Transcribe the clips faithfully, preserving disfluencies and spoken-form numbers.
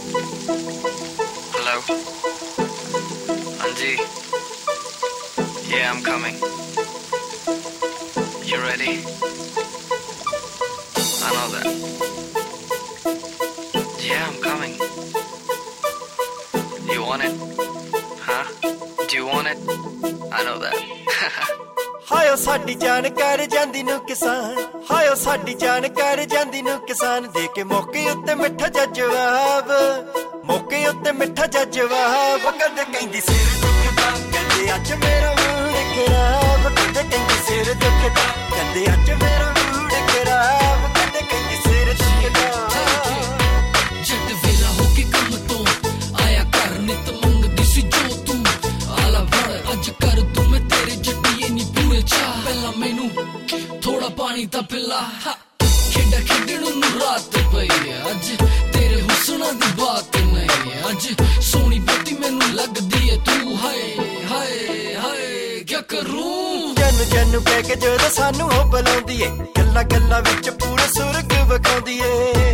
Hello? Anji? Yeah, I'm coming. You ready? I know that. Yeah, I'm coming. You want it? Huh? Do you want it? I know that. ਹਾਇਓ ਸਾਡੀ ਜਾਨ ਕਰ ਜਾਂਦੀ ਨੂੰ ਕਿਸਾਨ Ohio ਸਾਡੀ ਜਾਨ ਕਰ ਜਾਂਦੀ ਨੂੰ ਕਿਸਾਨ ਦੇ ਕੇ ਮੌਕੇ ਉੱਤੇ ਮਿੱਠਾ ਜਵਾਬ ਮੌਕੇ ਉੱਤੇ ਮਿੱਠਾ ਜਵਾਬ ਕਦੇ ਕਹਿੰਦੀ ਸਿਰ ਦੁਖਦਾ ਕਹਿੰਦੇ ਅੱਜ ਮੇਰਾ ਮੂਡ ਖਰਾਬ ਕਦੇ ਕਹਿੰਦੀ ਸਿਰ ਦੁਖਦਾ ਕਹਿੰਦੇ ਅੱਜ ਮੇਰਾ ਮੂਡ ਖਰਾਬ ਕਦੇ ਕਹਿੰਦੀ ਸਿਰ ਦੁਖਦਾ ਜੱਟ ਵੇਲਾ ਹੋ ਕੇ ਕੰਮ ਤੋਂ ਆਇਆ ਘਰ ਨਿਤ ਮੰਗਦੀ ਸੀ ਜੋ ਤੂੰ ਆਲਾ ਭੜ ਅੱਜ ਕਰ ਤੂੰ ਮੈਂ ਤੇਰੇ ਜੱਟੀਏ ਨੀ ਪੂਰੇ ਚਾਹ ਪਹਿਲਾਂ ਮੈਨੂੰ ਥੋੜਾ ਪਾਣੀ ਤਾਂ ਪਿਲਾ ਖੇਡਾ ਖੇਡਣ ਨੂੰ ਰਾਤ ਪਈ ਅੱਜ ਤੇਰੇ ਹੁਸਨਾਂ ਦੀ ਬਾਤ ਨਹੀਂ ਅੱਜ ਸੋਹਣੀ ਬੋਤੀ ਮੈਨੂੰ ਲੱਗਦੀ ਏ ਤੂੰ ਹਾਏ ਹਾਏ ਹਾਏ ਕਿਆ ਕਰੂੰ ਜਨ ਜਨ ਕਹਿ ਕੇ ਜਦੋਂ ਸਾਨੂੰ ਉਹ ਬੁਲਾਉਂਦੀ ਏ ਗੱਲਾਂ ਗੱਲਾਂ ਵਿੱਚ ਪੂਰੇ ਸੁਰਗ ਵਿਖਾਉਂਦੀ ਏ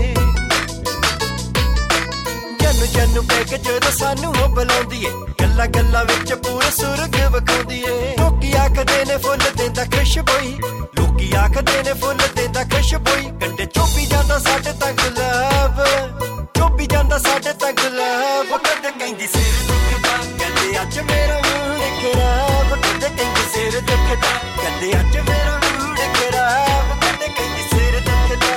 ਜਨ ਜਨ ਕਹਿ ਕੇ ਜਦੋਂ ਸਾਨੂੰ ਉਹ ਬੁਲਾਉਂਦੀ ਏ ਗੱਲਾਂ ਗੱਲਾਂ ਵਿੱਚ ਪੂਰੇ ਸੁਰਗ ਵਿਖਾਉਂਦੀ ਏ ਲੋਕੀ ਆਖਦੇ ਨੇ ਫੁੱਲ ਦਿੰਦਾ ਖੁਸ਼ਬੋਈ ਲੋਕੀ ਆਖਦੇ ਨੇ ਫੁੱਲ ਦਿੰਦਾ ਖੁਸ਼ਬੋਈ ਕੰਡੇ ਚੋਪੀ ਜਾਂਦਾ ਸਾਡੇ ਤਾਂ ਗੁਲਾਬ ਚੋਪੀ ਜਾਂਦਾ ਸਾਡੇ ਤਾਂ ਗੁਲਾਬ ਕਦੇ ਕਹਿੰਦੀ ਸਿਰ ਦੁਖਦਾ ਕਹਿੰਦੇ ਅੱਜ ਮੇਰਾ ਮੂਡ ਖਰਾਬ ਕਦੇ ਕਹਿੰਦੀ ਸਿਰ ਦੁਖਦਾ ਕਹਿੰਦੇ ਅੱਜ ਮੇਰਾ ਮੂਡ ਖਰਾਬ ਕਦੇ ਕਹਿੰਦੀ ਸਿਰ ਦੁਖਦਾ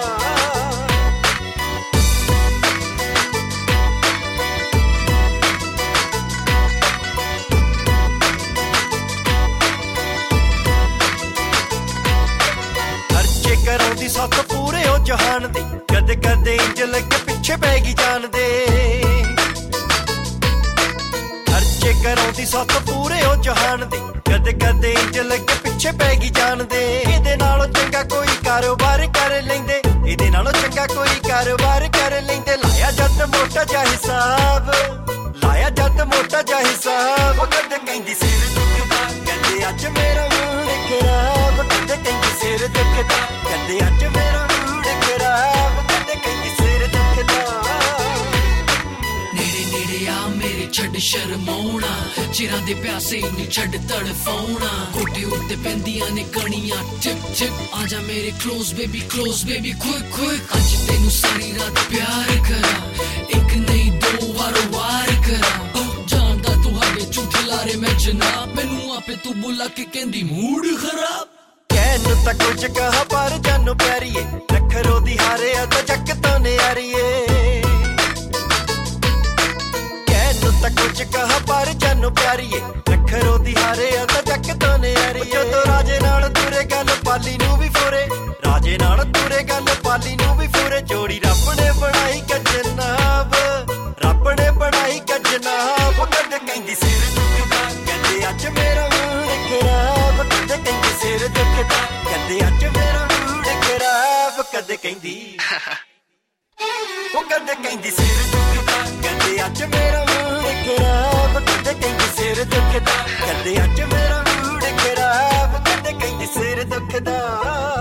ਕਰਾਉਂਦੀ ਸੱਤ ਪੂਰੇ ਉਹ ਜਹਾਨ ਦੀ ਕਦੇ ਕਦੇ ਇੰਜ ਲੱਗੇ ਪਿੱਛੇ ਪੈ ਗਈ ਜਾਨ ਦੇ ਖਰਚੇ ਕਰਾਉਂਦੀ ਸੱਤ ਪੂਰੇ ਉਹ ਜਹਾਨ ਦੀ ਕਦੇ ਕਦੇ ਇੰਜ ਲੱਗੇ ਪਿੱਛੇ ਪੈ ਗਈ ਜਾਨ ਦੇ ਇਹਦੇ ਨਾਲੋਂ ਚੰਗਾ ਕੋਈ ਕਾਰੋਬਾਰ ਕਰ ਲੈਂਦੇ ਇਹਦੇ ਨਾਲੋਂ ਚੰਗਾ ਕੋਈ ਕਾਰੋਬਾਰ ਕਰ ਲੈਂਦੇ ਲਾਇਆ ਜੱਟ ਮੋਟਾ ਜਿਹਾ ਹਿਸਾਬ ਲਾਇਆ ਜੱਟ ਮੋਟਾ ਜਿਹਾ ਹਿਸਾਬ ਕਦੇ ਕਹਿੰਦੀ ਸਿਰ ਦੁਖਦਾ ਕਹਿੰਦੇ ਅੱਜ ਮੇਰਾ ਮੂਡ ਖਰਾਬ ਕਦੇ ਕਹਿੰਦੀ ਸਿਰ ਦੁਖਦਾ ਕਹਿੰਦੇ ਅੱਜ ਮੇਰਾ ਮੂਡ ਖਰਾਬ ਕਦੇ ਕਹਿੰਦੀ ਸਿਰ ਦੁਖਦਾ ਨੇੜੇ ਨੇੜੇ ਆ ਮੇਰੇ ਛੱਡ ਸ਼ਰਮਾਉਣਾ ਚਿਰਾਂ ਦੇ ਪਿਆਸੇ ਨੀ ਛੱਡ ਤੜਫਾਉਣਾ ਕੋਟੇ ਉੱਤੇ ਪੈਂਦੀਆਂ ਨੇ ਕਣੀਆਂ ਟਿਪ ਟਿਪ ਆਜਾ ਮੇਰੇ close baby close baby quick quick ਅੱਜ ਤੈਨੂੰ ਸਾਰੀ ਰਾਤ ਪਿਆਰ ਕਰਾਂ ਇੱਕ ਨਹੀਂ ਦੋ ਵਾਰੋ ਵਾਰ ਕਰਾਂ ਜਾਣਦਾ ਤੁਹਾਡੇ ਝੂਠੇ ਲਾਰੇ ਮੈਂ ਜਨਾਬ ਮੈਨੂੰ ਆਪੇ ਤੂੰ ਬੁਲਾ ਕੇ ਕਹਿੰਦੀ ਮੂਡ ਖਰਾਬ ਕਹਿਣ ਤਾਂ ਕੁਝ ਕਹਾ ਪਰ ਜਾਨੂ ਪਿਆਰੀਏ ਨਖਰੋ ਦੀ ਹਾਰੇ ਆ ਤਾਂ ਜੱਕ ਤੋਂ ਨਿਆਰੀਏ ਕਹਿਣ ਤਾਂ ਕੁਝ ਕਹਾ ਪਰ ਜਾਨੂ ਪਿਆਰੀਏ ਨਖਰੋ ਦੀ ਹਾਰੇ ਆ ਤਾਂ ਜੱਕ ਤੋਂ ਨਿਆਰੀਏ ਜਦੋਂ ਰਾਜੇ ਨਾਲ ਤੁਰੇ ਗੱਲ ਪਾਲੀ ਨੂੰ ਵੀ ਫੁਰੇ ਰਾਜੇ ਨਾਲ ਤੁਰੇ ਗੱਲ ਪਾਲੀ ਨੂੰ ਵੀ ਫੁਰੇ ਜੋੜੀ ਰੱਬ ਨੇ ਬਣਾਈ ਕਜਨਾਬ ਰੱਬ ਨੇ ਬਣਾਈ ਕਜਨਾਬ ਕਦੇ ਕਹਿੰਦੀ ਸਿਰ ਦੁਖਦਾ ਕਹਿੰਦੇ ਅੱਜ ਮੇਰਾ ਮੂਡ ਖਰਾਬ ਕਦੇ ਕਹਿੰਦੀ ਸਿਰ ਦੁਖਦਾ ਕਹਿੰਦੇ ਅੱਜ ਮੇਰਾ ਮੂਡ ਖਰਾਬ ਕਦੇ ਕਹਿੰਦੀ ਉਹ ਕਦੇ ਕਹਿੰਦੀ ਸਿਰ ਦੁਖਦਾ ਕਹਿੰਦੇ ਅੱਜ ਮੇਰਾ ਮੂਡ ਖਰਾਬ ਕਦੇ ਕਹਿੰਦੀ ਸਿਰ ਦੁਖਦਾ ਕਹਿੰਦੇ ਅੱਜ ਮੇਰਾ ਮੂਡ ਖਰਾਬ ਕਦੇ ਕਹਿੰਦੀ ਸਿਰ ਦੁਖਦਾ